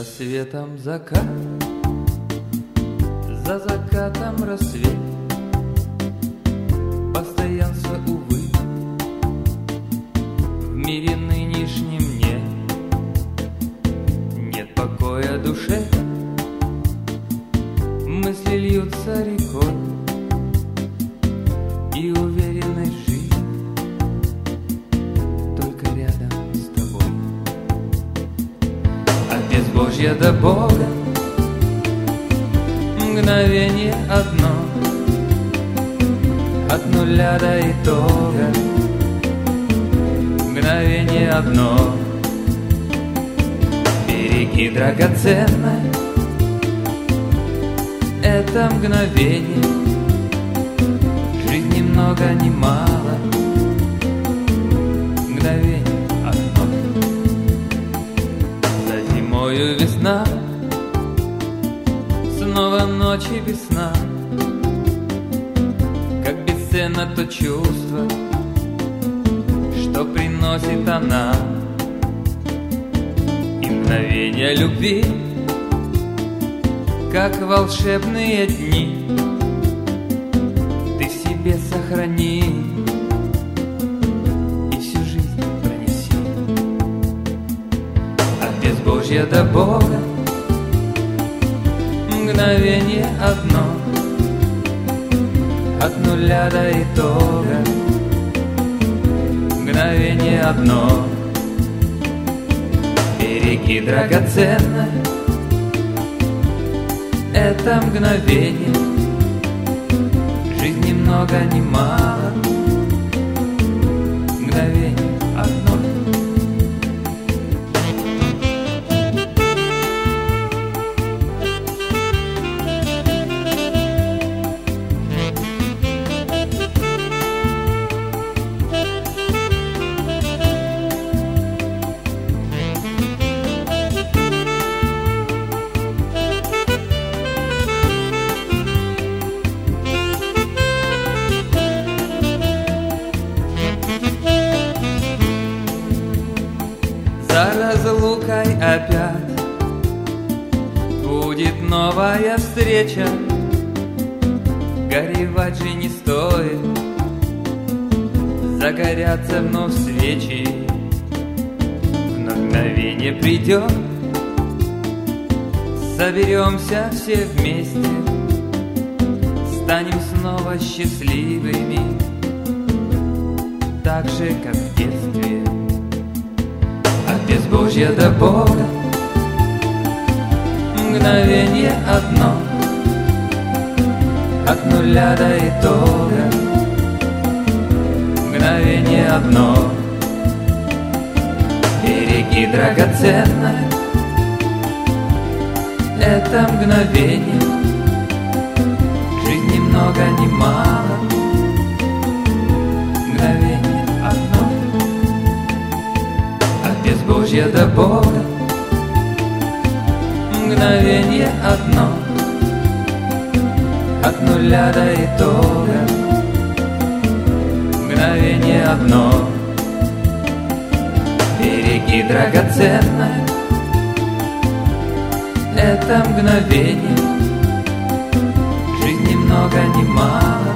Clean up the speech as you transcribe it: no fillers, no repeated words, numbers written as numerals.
рассветом закат, за закатом рассвет. Постоянства, увы, в мире нынешнем нет покоя душе. Мысли льются рекой и уверенность жизни только рядом с тобой. От безбожья до Бога мгновение одно, от нуля до итога мгновение одно. Береги драгоценное это мгновение, жизни много, ни мало, мгновение одно. За зимою весна, снова ночи без сна. Как бесценно то чувство, что приносит она, и мгновение любви, как волшебные дни, ты в себе сохрани и всю жизнь пронеси. От безбожья до Бога мгновение одно, от нуля до итога мгновение одно. Береги драгоценное это мгновение, жизни много, ни мало, мгновение одно. За разлукой опять будет новая встреча. Горевать же не стоит, загорятся вновь свечи. В мгновение придет, соберемся все вместе, станем снова счастливыми, так же, как в детстве. От безбожья до Бога мгновение одно, от нуля до итога мгновение одно. Береги драгоценное это мгновение, жизни много, ни мало, мгновение одно. От безбожья до Бога мгновение одно, от нуля до итога мгновение одно. Береги драгоценное это мгновение, жизни много, ни мало,